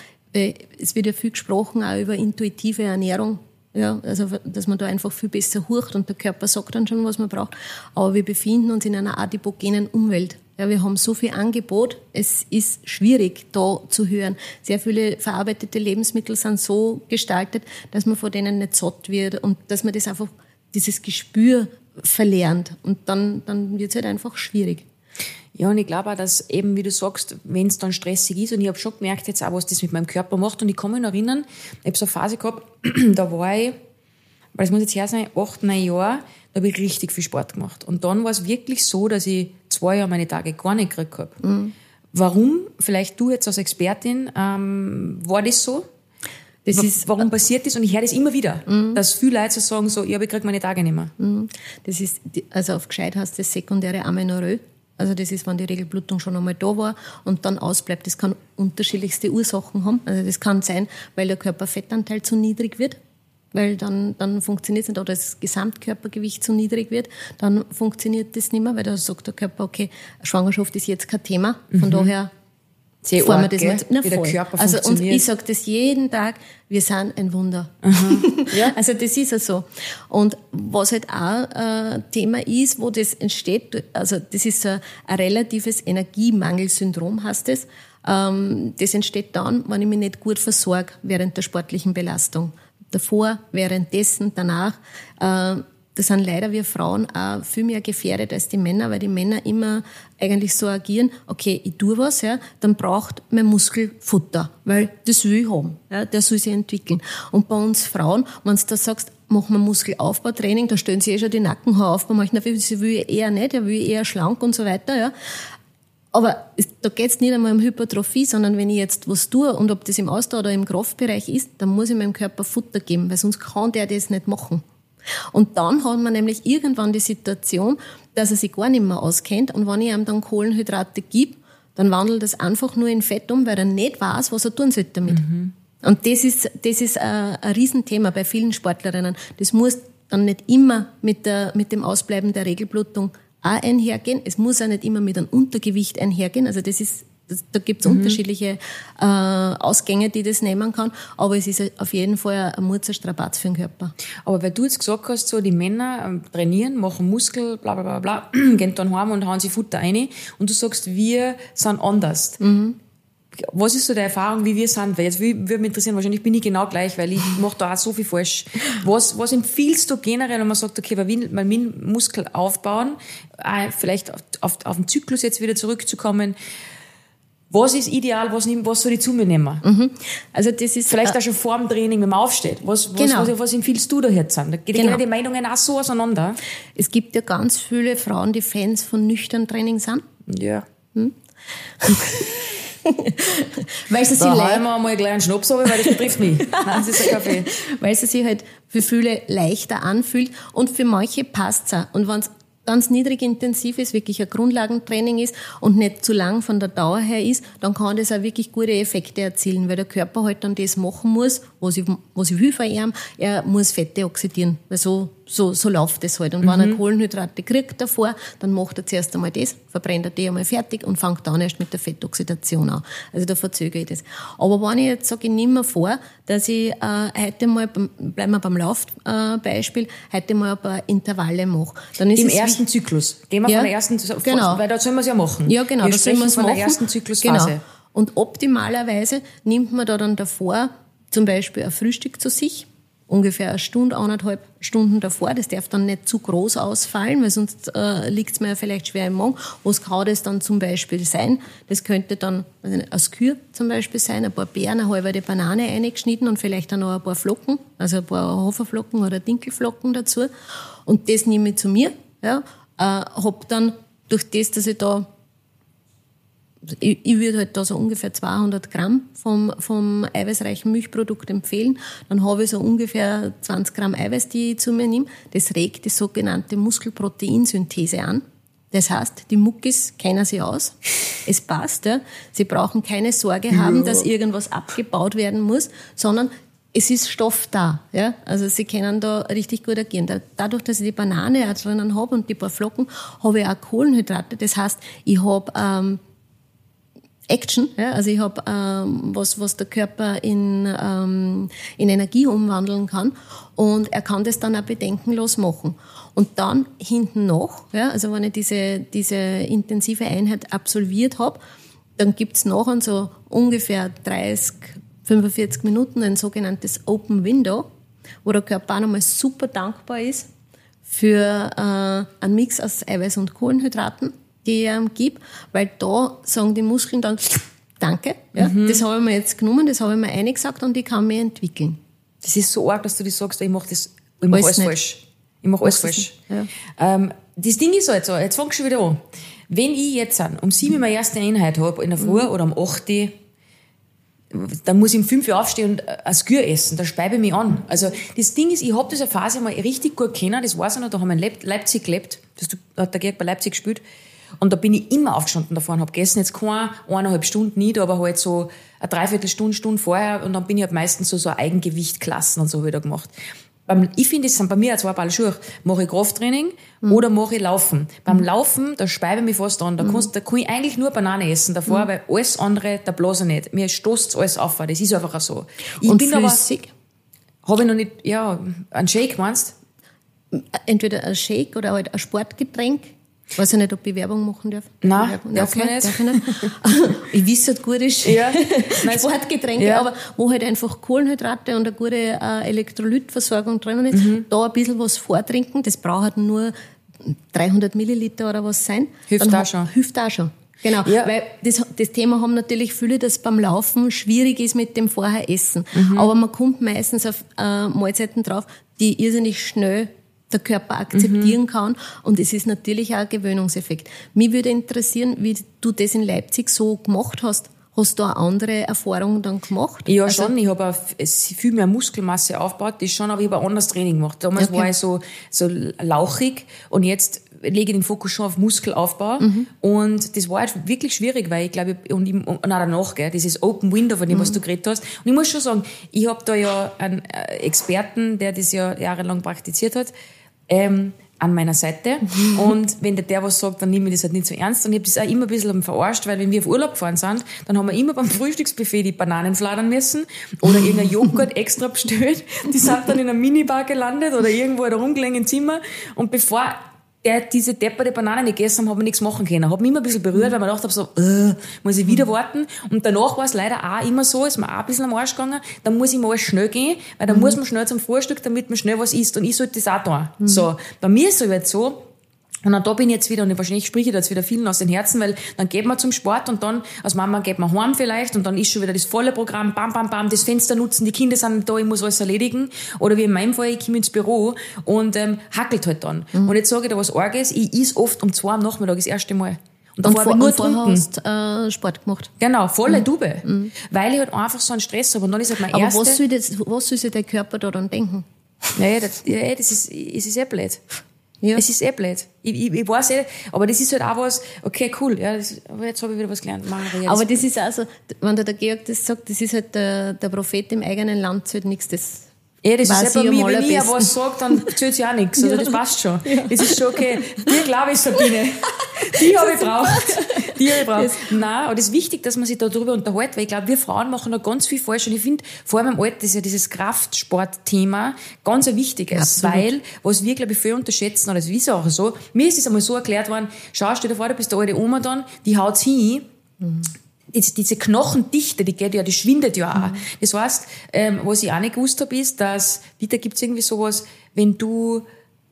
es wird ja viel gesprochen auch über intuitive Ernährung, ja, also dass man da einfach viel besser hört und der Körper sagt dann schon, was man braucht. Aber wir befinden uns in einer adipogenen Umwelt. Ja, wir haben so viel Angebot, es ist schwierig, da zu hören. Sehr viele verarbeitete Lebensmittel sind so gestaltet, dass man von denen nicht satt wird und dass man das einfach, dieses Gespür verlernt. Und dann, dann wird es halt einfach schwierig. Ja, und ich glaube auch, dass eben, wie du sagst, wenn es dann stressig ist, und ich habe schon gemerkt jetzt auch, was das mit meinem Körper macht, und ich kann mich noch erinnern, ich habe so eine Phase gehabt, da war ich, weil es muss jetzt her sein, acht, neun Jahre, da habe ich richtig viel Sport gemacht. Und dann war es wirklich so, dass ich zwei Jahre meine Tage gar nicht gekriegt habe. Mhm. Warum? Vielleicht du jetzt als Expertin, ähm, war das so? Das w- ist, warum passiert das? Und ich höre das immer wieder, mhm. dass viele Leute so sagen, so, ja, ich kriege meine Tage nicht mehr. Mhm. Das ist, also auf gescheit heißt das sekundäre Amenorrhoe. Also das ist, wenn die Regelblutung schon einmal da war und dann ausbleibt. Das kann unterschiedlichste Ursachen haben. Also das kann sein, weil der Körperfettanteil zu niedrig wird, weil dann, dann funktioniert es nicht, oder das Gesamtkörpergewicht zu niedrig wird, dann funktioniert das nicht mehr, weil da sagt der Körper, okay, Schwangerschaft ist jetzt kein Thema, von mhm. daher sehr fahren arg, wir das mit. Na, wie der Körper also, funktioniert. Und ich sage das jeden Tag, wir sind ein Wunder. Mhm. Ja. Also das ist ja so. Und was halt auch ein Thema ist, wo das entsteht, also das ist ein, ein relatives Energiemangelsyndrom, heißt das. Ähm, das entsteht dann, wenn ich mich nicht gut versorge während der sportlichen Belastung. Davor, währenddessen, danach. Äh, Das sind leider wir Frauen auch viel mehr gefährdet als die Männer, weil die Männer immer eigentlich so agieren, okay, ich tue was, ja, dann braucht mein Muskel Futter, weil das will ich haben, ja, der soll sich entwickeln. Und bei uns Frauen, wenn du da sagst, machen wir Muskelaufbautraining, da stellen sie eh schon die Nackenhaare auf, bei manchen sie will ich eher nicht, er will eher schlank und so weiter, ja. Aber da geht's nicht einmal um Hypertrophie, sondern wenn ich jetzt was tue und ob das im Ausdauer oder im Kraftbereich ist, dann muss ich meinem Körper Futter geben, weil sonst kann der das nicht machen. Und dann hat man nämlich irgendwann die Situation, dass er sich gar nicht mehr auskennt, und wenn ich ihm dann Kohlenhydrate gebe, dann wandelt das einfach nur in Fett um, weil er nicht weiß, was er tun sollte damit. Mhm. Und das ist, das ist ein, ein Riesenthema bei vielen Sportlerinnen. Das muss dann nicht immer mit der, mit dem Ausbleiben der Regelblutung auch einhergehen. Es muss auch nicht immer mit einem Untergewicht einhergehen. Also das ist, das, da gibt es mhm. unterschiedliche äh, Ausgänge, die das nehmen kann. Aber es ist auf jeden Fall ein Murzer Strapaz für den Körper. Aber weil du jetzt gesagt hast, so die Männer ähm, trainieren, machen Muskel, bla bla bla bla, gehen dann heim und hauen sich Futter rein, und du sagst, wir sind anders. Mhm. Was ist so deine Erfahrung, wie wir sind? Weil jetzt würde mich interessieren, wahrscheinlich bin ich genau gleich, weil ich mache da auch so viel falsch. Was, was empfiehlst du generell, wenn man sagt, okay, man will Muskel aufbauen, vielleicht auf, auf, auf den Zyklus jetzt wieder zurückzukommen? Was ist ideal, was, was soll ich zu mir nehmen? Mhm. Also das ist vielleicht auch schon vor dem Training, wenn man aufsteht. Was, was, genau. was, was empfiehlst du da jetzt an? Da gehen genau. die Meinungen auch so auseinander. Es gibt ja ganz viele Frauen, die Fans von nüchtern Training sind. Ja. Hm? weil sie da sich hauen wir mal gleich einen Schnaps runter, weil das betrifft mich. Nein, das ist ein Kaffee. Weil sie sich halt für viele leichter anfühlt, und für manche passt es auch. Und wenn's ganz niedrig intensiv ist, wirklich ein Grundlagentraining ist und nicht zu lang von der Dauer her ist, dann kann das auch wirklich gute Effekte erzielen, weil der Körper halt dann das machen muss, was ich, was ich will von ihm, er muss Fette oxidieren, weil so, so, so läuft das halt. Und mhm. wenn er Kohlenhydrate kriegt davor, dann macht er zuerst einmal das, verbrennt er die einmal fertig und fängt dann erst mit der Fettoxidation an. Also da verzögere ich das. Aber wenn ich jetzt sage, ich nehme mir vor, dass ich äh, heute mal, beim, bleiben wir beim Laufbeispiel, äh, heute mal ein paar Intervalle mache. Dann ist Im es ersten wie, Zyklus. Gehen wir ja, von der ersten, genau. weil da sollen wir es ja machen. Ja, genau. Wir da sollen wir es von machen. der ersten Zyklusphase. Genau. Und optimalerweise nimmt man da dann davor zum Beispiel ein Frühstück zu sich, ungefähr eine Stunde, eineinhalb Stunden davor. Das darf dann nicht zu groß ausfallen, weil sonst äh, liegt es mir ja vielleicht schwer im Magen. Was kann das dann zum Beispiel sein? Das könnte dann also ein Skür zum Beispiel sein, ein paar Beeren, eine halbe Banane eingeschnitten und vielleicht dann noch ein paar Flocken, also ein paar Haferflocken oder Dinkelflocken dazu. Und das nehme ich zu mir. Ja, äh, habe dann durch das, dass ich da Ich, ich würde halt da so ungefähr zweihundert Gramm vom, vom eiweißreichen Milchprodukt empfehlen. Dann habe ich so ungefähr zwanzig Gramm Eiweiß, die ich zu mir nehme. Das regt die sogenannte Muskelproteinsynthese an. Das heißt, die Muckis kennen sich aus. Es passt, ja. Sie brauchen keine Sorge haben, ja. dass irgendwas abgebaut werden muss, sondern es ist Stoff da, ja. Also sie können da richtig gut agieren. Dadurch, dass ich die Banane auch drinnen habe und die paar Flocken, habe ich auch Kohlenhydrate. Das heißt, ich habe ähm, Action, ja, also ich habe ähm, was, was der Körper in, ähm, in Energie umwandeln kann und er kann das dann auch bedenkenlos machen. Und dann hinten noch, ja, also wenn ich diese, diese intensive Einheit absolviert habe, dann gibt's nachher so ungefähr dreißig, fünfundvierzig Minuten ein sogenanntes Open Window, wo der Körper auch nochmal super dankbar ist für äh, einen Mix aus Eiweiß und Kohlenhydraten, die ich ihm gebe, weil da sagen die Muskeln dann, danke, ja, mhm. das habe ich mir jetzt genommen, das habe ich mir eingesagt und ich kann mich entwickeln. Das ist so arg, dass du das sagst, ich mache das, ich mache alles, alles falsch. Ich mache alles falsch. Ja. Ähm, das Ding ist halt so, jetzt fang ich schon wieder an. Wenn ich jetzt um sieben Uhr meine erste Einheit habe, in der Früh mhm. oder um acht Uhr, dann muss ich um fünf Uhr aufstehen und ein Skür essen, da speibe ich mich an. Also das Ding ist, ich habe diese Phase mal richtig gut kennen, das weiß ich noch, da haben wir in Leipzig gelebt, da hat der Georg bei Leipzig gespielt. Und da bin ich immer aufgestanden davor und habe gegessen. Jetzt keine eineinhalb Stunden nicht, aber halt so eine Dreiviertelstunde, Stunde vorher. Und dann bin ich halt meistens so, so Eigengewichtklassen und so wieder gemacht. Beim, ich finde, es sind bei mir zwei Paar Schuhe. Mache ich Krafttraining mhm. oder mache ich Laufen. Beim mhm. Laufen, da speibe ich mich fast an. Da, mhm. kannst, da kann ich eigentlich nur Banane essen davor, mhm. weil alles andere, da blase ich nicht. Mir stoßt alles auf. Das ist einfach so. Ich und bin flüssig? Habe ich noch nicht, ja, einen Shake meinst du? Entweder ein Shake oder halt ein Sportgetränk. Ich weiß ja nicht, ob ich Werbung machen darf. Nein, darf okay, man nicht. Darf ich nicht. Ich weiß, es gut ist. Ja. Sportgetränke, ja. aber wo halt einfach Kohlenhydrate und eine gute äh, Elektrolytversorgung drinnen ist, mhm. da ein bisschen was vortrinken, das braucht nur dreihundert Milliliter oder was sein. Hilft auch schon. Hilft auch schon. Genau, ja. Weil das, das Thema haben natürlich viele, dass beim Laufen schwierig ist mit dem Vorher-Essen. Mhm. Aber man kommt meistens auf äh, Mahlzeiten drauf, die irrsinnig schnell der Körper akzeptieren mhm. kann. Und es ist natürlich auch ein Gewöhnungseffekt. Mich würde interessieren, wie du das in Leipzig so gemacht hast. Hast du auch andere Erfahrungen dann gemacht? Ja, also, schon. Ich habe auch viel mehr Muskelmasse aufgebaut. Das schon, aber ich habe ein anderes Training gemacht. Damals okay. war ich so, so lauchig und jetzt lege ich den Fokus schon auf Muskelaufbau. Mhm. Und das war halt wirklich schwierig, weil ich glaube, und, ich, und auch danach, gell, dieses Open Window, von dem, mhm. was du geredet hast. Und ich muss schon sagen, ich habe da ja einen Experten, der das ja jahrelang praktiziert hat, ähm, an meiner Seite. Mhm. Und wenn der, der was sagt, dann nehme ich das halt nicht so ernst. Und ich habe das auch immer ein bisschen verarscht, weil wenn wir auf Urlaub gefahren sind, dann haben wir immer beim Frühstücksbuffet die Bananen fladern müssen oder irgendein Joghurt extra bestellt. Die sind dann in einer Minibar gelandet oder irgendwo da rumgelegen im Zimmer. Und bevor der diese depperte Banane nicht gegessen haben, habe ich nichts machen können. Habe mich immer ein bisschen berührt, weil man gedacht habe, so, äh, muss ich wieder warten. Und danach war es leider auch immer so, ist mir auch ein bisschen am Arsch gegangen, dann muss ich mal schnell gehen, weil dann mhm. muss man schnell zum Frühstück, damit man schnell was isst. Und ich sollte das auch tun. Mhm. So. Bei mir ist es jetzt so, und dann da bin ich jetzt wieder, und wahrscheinlich spreche ich da jetzt wieder vielen aus den Herzen, weil dann geht man zum Sport und dann, als Mama geht man heim vielleicht und dann ist schon wieder das volle Programm, bam, bam, bam, das Fenster nutzen, die Kinder sind da, ich muss alles erledigen. Oder wie in meinem Fall, ich komme ins Büro und ähm, hackelt halt dann. Mhm. Und jetzt sage ich dir was Arges, ich is oft um zwei am Nachmittag das erste Mal. Und davor habe ich nur getrunken. hast äh, Sport gemacht. Genau, volle mhm. Dube. Mhm. Weil ich halt einfach so einen Stress habe. Und dann ist halt mein Aber erste... was soll, das, was soll sich der Körper da dann denken? Naja, das, ja, das ist, das ist eh blöd. Ja. Es ist eh blöd. Ich, ich, ich weiß eh, aber das ist halt auch was, okay, cool, ja, das, aber jetzt habe ich wieder was gelernt. Aber das ist auch so, wenn der Georg das sagt, das ist halt der, der Prophet im eigenen Land zählt nichts, das ja, das ist ja bei mir, wenn ich ja was sage, dann zählt sie auch nichts. Also das passt schon. Ja. Das ist schon okay. Die glaube ich, Sabine. Die habe ich braucht. Die habe ich braucht. Nein, aber das ist wichtig, dass man sich darüber unterhält, weil ich glaube, wir Frauen machen da ganz viel falsch. Und ich finde, vor allem im Alter ist ja dieses Kraftsportthema ganz ein wichtiges. Ja, weil, was wir, glaube ich, viel unterschätzen, oder das ist auch so, mir ist es einmal so erklärt worden, schau, stell dir vor, du bist eine alte Oma dann, die haut's hin, mhm. Diese Knochendichte, die geht ja, die schwindet ja auch. Mhm. Das heißt, ähm, was ich auch nicht gewusst habe, ist, dass, wieder gibt's irgendwie sowas, wenn du,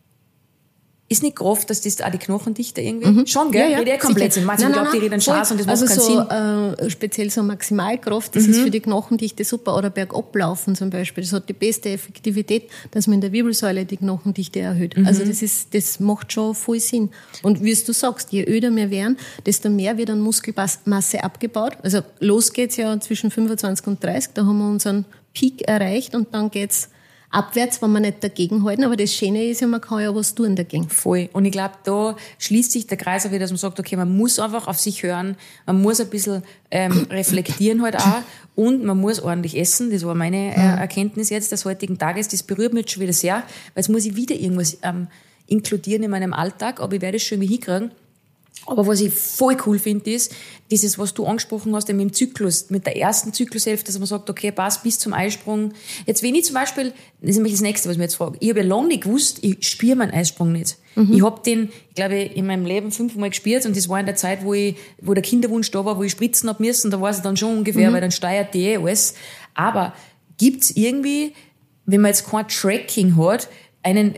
ist nicht Kraft, dass das auch die Knochendichte irgendwie, mhm. schon, gell? Ja, ja, ich komplett sind. Manche glaubt, die reden Schaß und das macht also keinen so, Sinn. Äh, speziell so Maximalkraft, das mhm. ist für die Knochendichte super. Oder Bergablaufen zum Beispiel. Das hat die beste Effektivität, dass man in der Wirbelsäule die Knochendichte erhöht. Mhm. Also das ist, das macht schon voll Sinn. Und wie du sagst, je öder wir werden, desto mehr wird an Muskelmasse abgebaut. Also los geht's ja zwischen fünfundzwanzig und dreißig, da haben wir unseren Peak erreicht und dann geht's abwärts, wenn wir nicht dagegenhalten. Aber das Schöne ist ja, man kann ja was tun dagegen. Voll. Und ich glaube, da schließt sich der Kreis auch wieder, dass man sagt, okay, man muss einfach auf sich hören, man muss ein bisschen ähm, reflektieren halt auch und man muss ordentlich essen. Das war meine äh, Erkenntnis jetzt des heutigen Tages. Das berührt mich jetzt schon wieder sehr, weil jetzt muss ich wieder irgendwas ähm, inkludieren in meinem Alltag, aber ich werde es schon irgendwie hinkriegen. Aber was ich voll cool finde, ist, dieses, was du angesprochen hast, mit dem Zyklus, mit der ersten Zyklushälfte, dass man sagt, okay, passt bis zum Eisprung. Jetzt, wenn ich zum Beispiel, das ist nämlich das Nächste, was ich mir jetzt frage, ich habe ja lange nicht gewusst, ich spüre meinen Eisprung nicht. Mhm. Ich habe den, ich glaube, in meinem Leben fünfmal gespürt und das war in der Zeit, wo ich, wo der Kinderwunsch da war, wo ich spritzen hab müssen, da weiß ich dann schon ungefähr, mhm. weil dann steuert die eh alles. Aber gibt's irgendwie, wenn man jetzt kein Tracking hat, einen,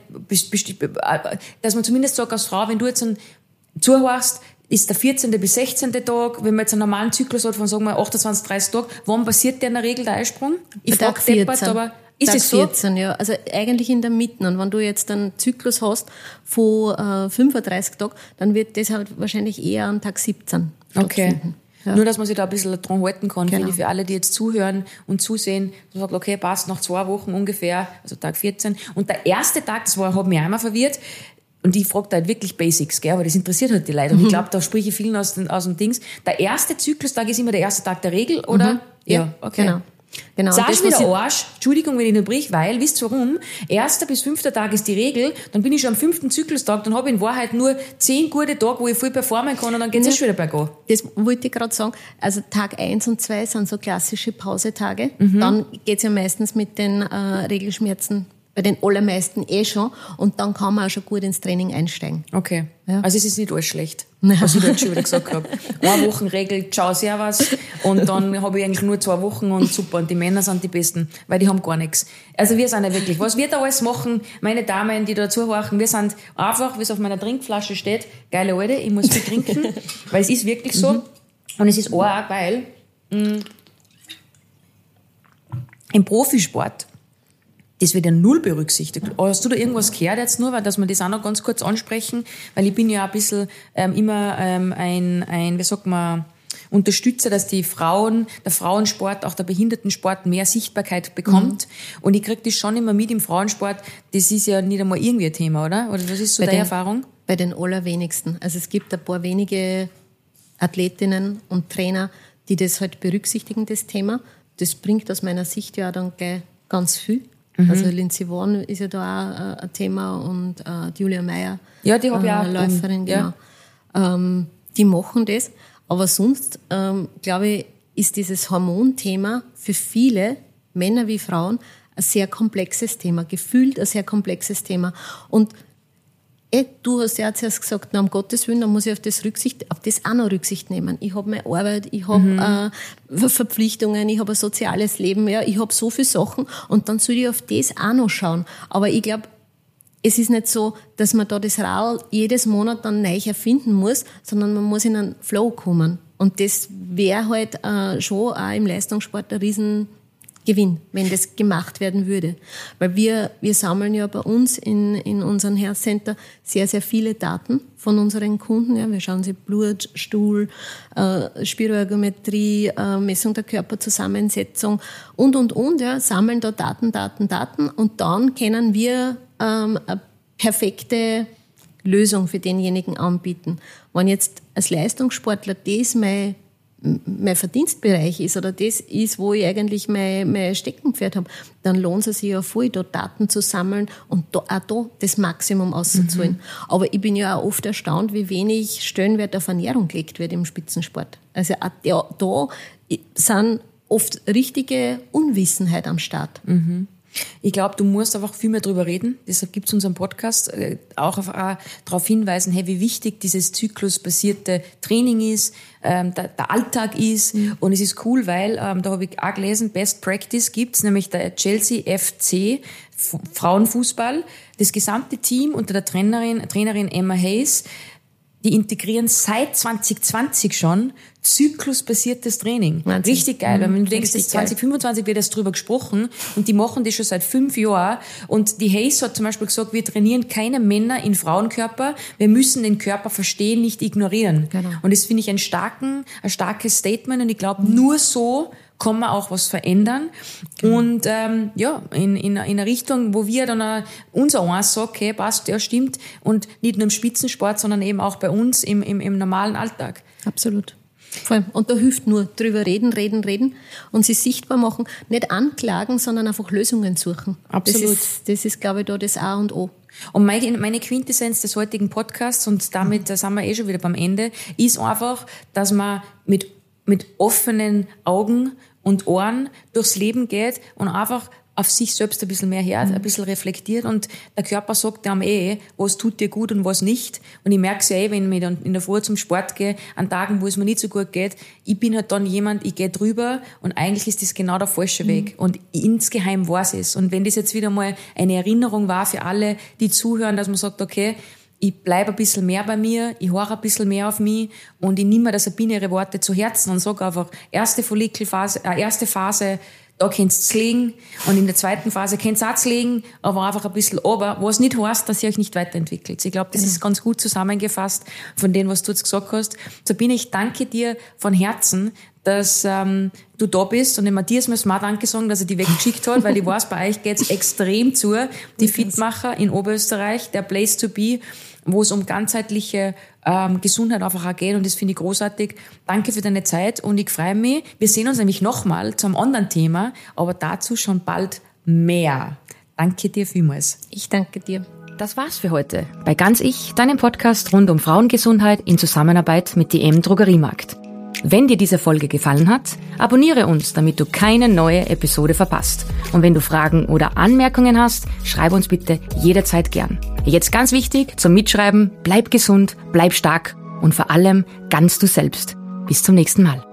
dass man zumindest sagt als Frau, wenn du jetzt einen zuhörst, ist der vierzehnte bis sechzehnte Tag, wenn man jetzt einen normalen Zyklus hat von, sagen wir, achtundzwanzig, dreißig Tage, wann passiert der in der Regel der Eisprung? Ich frage deppert, aber ist es so? vierzehn, ja. Also eigentlich in der Mitte. Und wenn du jetzt einen Zyklus hast von äh, fünfunddreißig Tagen, dann wird das halt wahrscheinlich eher an Tag siebzehn stattfinden. Okay. Ja. Nur, dass man sich da ein bisschen dran halten kann, genau. Finde ich, für alle, die jetzt zuhören und zusehen, und sagt, okay, passt nach zwei Wochen ungefähr, also Tag vierzehn. Und der erste Tag, das war, hat mich einmal verwirrt, und ich frage da halt wirklich Basics, gell, aber das interessiert halt die Leute. Und ich glaube, da spreche ich vielen aus, den, aus dem Dings. Der erste Zyklustag ist immer der erste Tag der Regel, oder? Mhm. Ja, ja, okay. Genau. Genau. Sag ich mir der Arsch, Entschuldigung, wenn ich unterbrich, weil, wisst ihr warum? Erster bis fünfter Tag ist die Regel, dann bin ich schon am fünften Zyklustag, dann habe ich in Wahrheit nur zehn gute Tage, wo ich viel performen kann und dann geht's ja schon wieder bergab. Das wollte ich gerade sagen. Also Tag eins und zwei sind so klassische Pausetage. Mhm. Dann geht's ja meistens mit den äh, Regelschmerzen bei den allermeisten eh schon. Und dann kann man auch schon gut ins Training einsteigen. Okay. Ja. Also es ist nicht alles schlecht, was ich da jetzt schon wieder gesagt habe. Eine Wochenregel, ciao, servus. Und dann habe ich eigentlich nur zwei Wochen und super. Und die Männer sind die Besten, weil die haben gar nichts. Also wir sind ja wirklich, was wir da alles machen, meine Damen, die da zuhören, wir sind einfach, wie es auf meiner Trinkflasche steht, geile Alte, ich muss viel trinken, weil es ist wirklich so. Mhm. Und es ist auch, weil mh, im Profisport, das wird ja null berücksichtigt. Hast du da irgendwas gehört jetzt nur, weil, dass wir das auch noch ganz kurz ansprechen? Weil ich bin ja ein bisschen ähm, immer ähm, ein, ein, wie sagt man, Unterstützer, dass die Frauen, der Frauensport, auch der Behindertensport mehr Sichtbarkeit bekommt. Mhm. Und ich kriege das schon immer mit im Frauensport. Das ist ja nicht einmal irgendwie ein Thema, oder? Oder was ist so deine Erfahrung? Bei den allerwenigsten. Also es gibt ein paar wenige Athletinnen und Trainer, die das halt berücksichtigen, das Thema. Das bringt aus meiner Sicht ja dann gleich ganz viel. Mhm. Also Lindsey Vonn ist ja da auch äh, ein Thema und äh, Julia Meyer, ja, die habe ich auch, äh, Läuferin, genau. Ja. Ähm, die machen das. Aber sonst, ähm, glaube ich, ist dieses Hormonthema für viele, Männer wie Frauen, ein sehr komplexes Thema, gefühlt ein sehr komplexes Thema. Und eh, du hast ja zuerst gesagt, na, um Gottes Willen, da muss ich auf das Rücksicht, auf das auch noch Rücksicht nehmen. Ich habe meine Arbeit, ich habe mhm. äh, Verpflichtungen, ich habe ein soziales Leben, ja, ich habe so viele Sachen und dann soll ich auf das auch noch schauen. Aber ich glaube, es ist nicht so, dass man da das Rad jedes Monat dann neu erfinden muss, sondern man muss in einen Flow kommen. Und das wäre halt äh, schon auch im Leistungssport ein Riesengewinn, wenn das gemacht werden würde. Weil wir, wir sammeln ja bei uns in, in unserem Health Center sehr, sehr viele Daten von unseren Kunden. Ja, wir schauen sie Blut, Stuhl, äh, Spiroergometrie, äh, Messung der Körperzusammensetzung und, und, und, ja, sammeln da Daten, Daten, Daten und dann können wir ähm, eine perfekte Lösung für denjenigen anbieten. Wenn jetzt als Leistungssportler das mein, mein Verdienstbereich ist oder das ist, wo ich eigentlich mein, mein Steckenpferd habe, dann lohnt es sich ja voll, da Daten zu sammeln und da, auch da das Maximum auszuholen. Mhm. Aber ich bin ja auch oft erstaunt, wie wenig Stellenwert auf Ernährung gelegt wird im Spitzensport. Also auch da, da sind oft richtige Unwissenheit am Start. Mhm. Ich glaube, du musst einfach viel mehr drüber reden. Deshalb gibt es unseren Podcast äh, auch, auf, äh, darauf hinweisen, hey, wie wichtig dieses zyklusbasierte Training ist, ähm, der, der Alltag ist. Mhm. Und es ist cool, weil, ähm, da habe ich auch gelesen, Best Practice gibt's, nämlich der Chelsea F C F- Frauenfußball. Das gesamte Team unter der Trainerin, Trainerin Emma Hayes, die integrieren seit zwanzig zwanzig schon zyklusbasiertes Training. Wahnsinn. Richtig geil, weil wenn du denkst, das zwanzig fünfundzwanzig wird erst drüber gesprochen und die machen das schon seit fünf Jahren und die Hayes hat zum Beispiel gesagt, wir trainieren keine Männer in Frauenkörper, wir müssen den Körper verstehen, nicht ignorieren. Genau. Und das finde ich ein, starken, ein starkes Statement und ich glaube, mhm. nur so kann man auch was verändern. Okay. Und ähm, ja, in, in, in einer Richtung, wo wir dann auch unser eins sagt, okay, passt, ja, stimmt. Und nicht nur im Spitzensport, sondern eben auch bei uns im, im, im normalen Alltag. Absolut. Voll. Und da hilft nur drüber reden, reden, reden und sie sichtbar machen. Nicht anklagen, sondern einfach Lösungen suchen. Absolut. Das ist, das ist glaube ich, da das A und O. Und meine, meine Quintessenz des heutigen Podcasts, und damit mhm. sind wir eh schon wieder beim Ende, ist einfach, dass man mit, mit offenen Augen und Ohren durchs Leben geht und einfach auf sich selbst ein bisschen mehr hört, mhm. ein bisschen reflektiert und der Körper sagt einem eh, was tut dir gut und was nicht. Und ich merke es ja eh, wenn ich dann in der Früh zum Sport gehe, an Tagen, wo es mir nicht so gut geht, ich bin halt dann jemand, ich gehe drüber und eigentlich ist das genau der falsche Weg. Mhm. Und insgeheim weiß es. Und wenn das jetzt wieder mal eine Erinnerung war für alle, die zuhören, dass man sagt, okay, ich bleibe ein bisschen mehr bei mir, ich höre ein bisschen mehr auf mich und ich nehme mir das binäre Worte zu Herzen und sage einfach, erste Follikelphase, äh, erste Phase, da könnt's legen und in der zweiten Phase könnt's auch legen, aber einfach ein bisschen runter, was nicht heißt, dass ihr euch nicht weiterentwickelt. Ich glaube, das ist ganz gut zusammengefasst von dem, was du jetzt gesagt hast. Sabine, ich danke dir von Herzen, dass ähm, du da bist und den Matthias muss mal Danke sagen, dass er die weggeschickt hat, weil ich weiß, bei euch geht's extrem zu. Die Fitmacher in Oberösterreich, der Place to be, wo es um ganzheitliche ähm, Gesundheit einfach auch geht und das finde ich großartig. Danke für deine Zeit und ich freue mich. Wir sehen uns nämlich nochmal zu einem anderen Thema, aber dazu schon bald mehr. Danke dir vielmals. Ich danke dir. Das war's für heute bei Ganz Ich, deinem Podcast rund um Frauengesundheit in Zusammenarbeit mit D M Drogeriemarkt. Wenn dir diese Folge gefallen hat, abonniere uns, damit du keine neue Episode verpasst. Und wenn du Fragen oder Anmerkungen hast, schreib uns bitte jederzeit gern. Jetzt ganz wichtig zum Mitschreiben, bleib gesund, bleib stark und vor allem ganz du selbst. Bis zum nächsten Mal.